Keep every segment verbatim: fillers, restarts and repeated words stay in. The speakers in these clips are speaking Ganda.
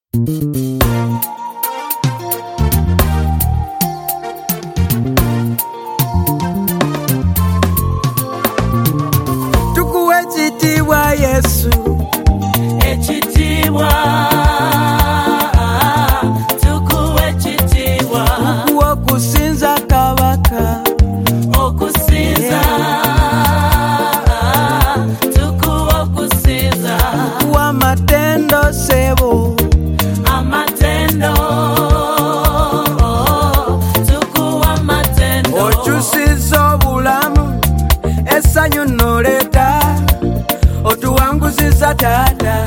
Tukuwe chitiwa Yesu, echitiwa tukuwe chitiwa, okuwa kusinza kabaka, okusinza tukuwa okusinza, okuwa matendo sebo, amatendo tukuwa matendo, okyusiza obulamu essanyu noleta, otuwanguziza taata.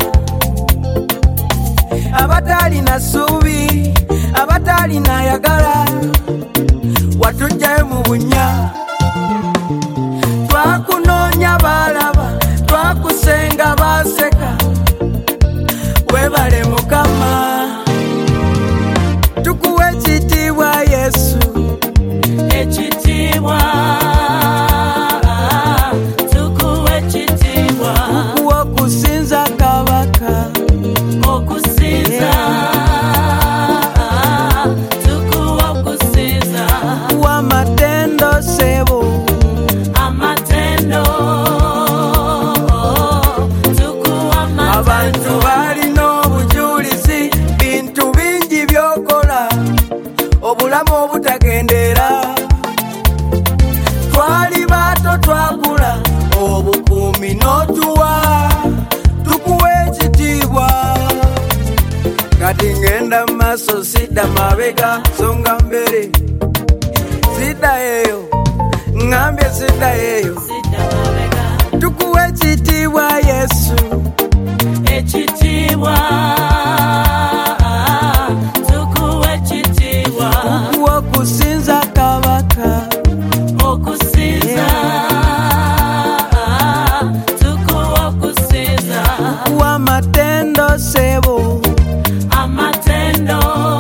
Abatalina ssuubi, abatalina yagala, watujjayo mu bunya. Twakunoonya balaba, twakusenga baseka, webale Mukama. Tukuwe ekitiibwa Yesu, echitiwa tukuwe chitiwa, okuwa okusinza kabaka, okusinza tukuwa okusinza, okuwa matendo sebo, amatendo tukuwa abantu amatendo, balina obujulizi bintu bingi byokola, obulamu obutagendera. Twali bato twakula, obukuumi n'otuwa, tukuwe ekitiibwa. Kati ngenda mu maaso sidda mabega, songa mbere sidda eyo, ngambye sidda eyo. sidda mabega, Tukuwe ekitiibwa Yesu, echitiwa tukuwe chitiwa, okuwa okusinza kabaka, okusinza tukuwa okusinza, okuwa matendo sebo, amatendo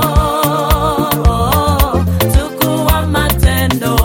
tukuwa amatendo,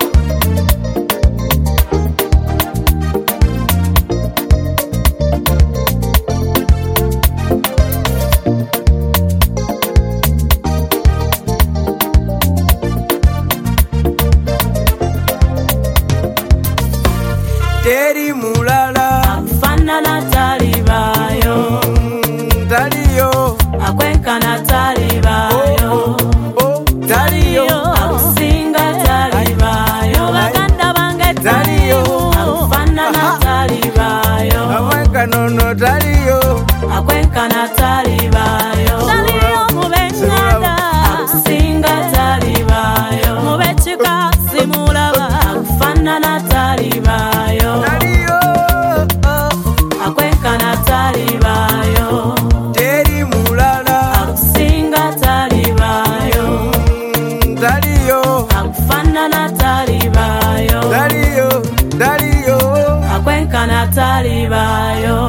teri mulala, akufanana talibayo, mm, taliyo, akwenkana talibayo, oh, taliyo, akusinga talibayo, baganda bange taliyo, akufanana talibayo, amwekanono taliyo, akwenkana talibayo, taliyo mubenyanda, akusinga talibayo, mubekika simulaba, akufanana talibayo, taliyo, oh, akwenkana talibayo, teri mulala, akusinga talibayo, mm, taliyo, akufanana talibayo, taliyo, taliyo, akwenkana talibayo.